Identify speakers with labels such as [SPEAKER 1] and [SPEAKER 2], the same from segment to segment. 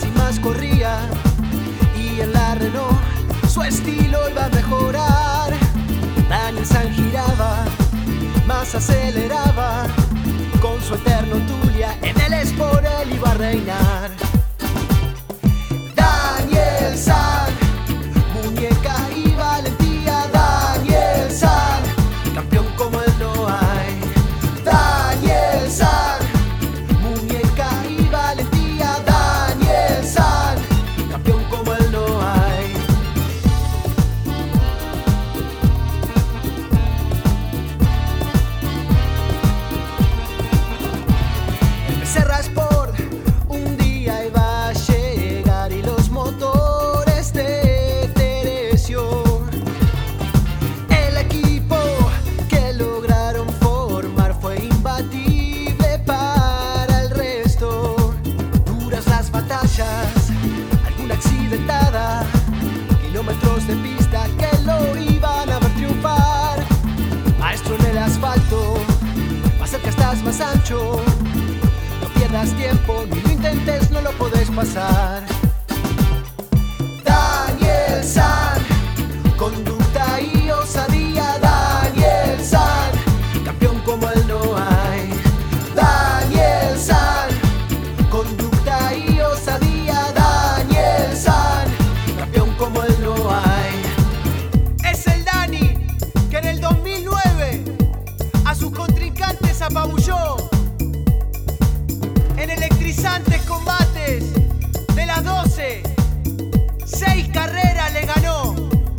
[SPEAKER 1] más y más corría, y en la Renault su estilo iba a mejorar. Daniel San giraba, más aceleraba, con su eterno Tulia en el Sport él iba a reinar. Daniel San, muñeca y valentía. Daniel San, campeón como él no hay. Daniel San, muñeca y valentía. Daniel San, campeón como él no hay. El Becerra Sport un día iba a llegar y los motores de Teresio. El equipo que lograron formar fue imbatible para el resto. Duras las batallas, alguna accidentada, kilómetros de pista que lo iban a ver triunfar. Maestro en el asfalto, más cerca estás más ancho. No pierdas tiempo, ni lo intentes, no lo podés pasar. Daniel San, conducta y osadía. Daniel San, campeón como él no hay. Daniel San, conducta y osadía. Daniel San, campeón como él no hay. Es el Dani que en el 2009 a sus contrincantes apabulló en electrizantes combates. De las 12, 6 carreras le ganó.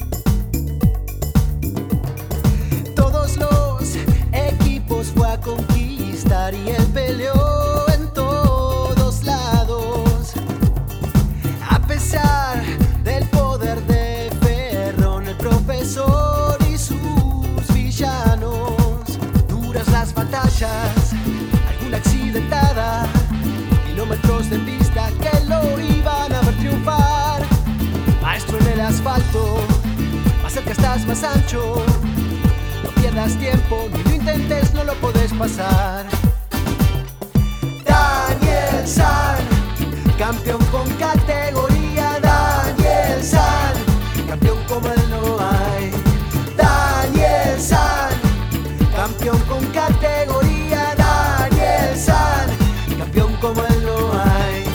[SPEAKER 1] Todos los equipos fue a conquistar y él peleó en todos lados. A pesar del poder de Ferrón, el profesor y sus villanos. Duras las batallas, alguna accidentada, kilómetros de pista que lo iban a ver triunfar. Maestro en el asfalto, más cerca estás más ancho. No pierdas tiempo, ni lo intentes, no lo podés pasar. Daniel San, campeón con categoría. Daniel San, campeón como él no hay. Daniel San, campeón con categoría. Daniel San, campeón como él no hay.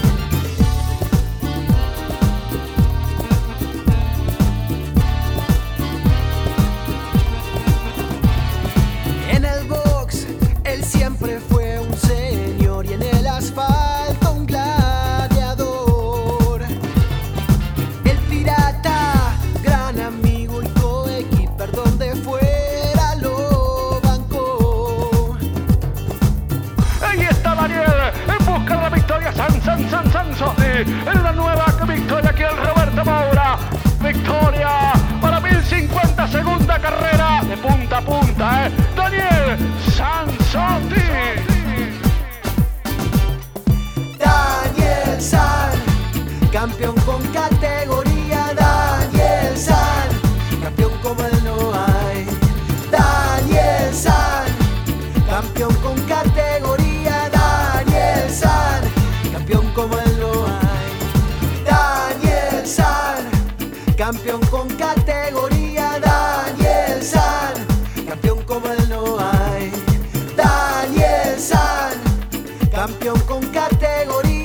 [SPEAKER 1] En el box él siempre fue un señor y en el asfalto un gladiador. El pirata, gran amigo y coequiper, donde fuera lo bancó.
[SPEAKER 2] Ahí está Daniel, en busca de la victoria. En una nueva victoria aquí el Roberto Moura. Victoria para 1050, segunda carrera de punta a punta, Daniel Sansotti.
[SPEAKER 1] Daniel San, campeón con categoría. Daniel San, campeón como él no hay. Daniel San, campeón con categoría. Daniel San, campeón como él no hay. Daniel San, campeón con categoría. Daniel San, campeón como él no hay. Daniel San, campeón con categoría.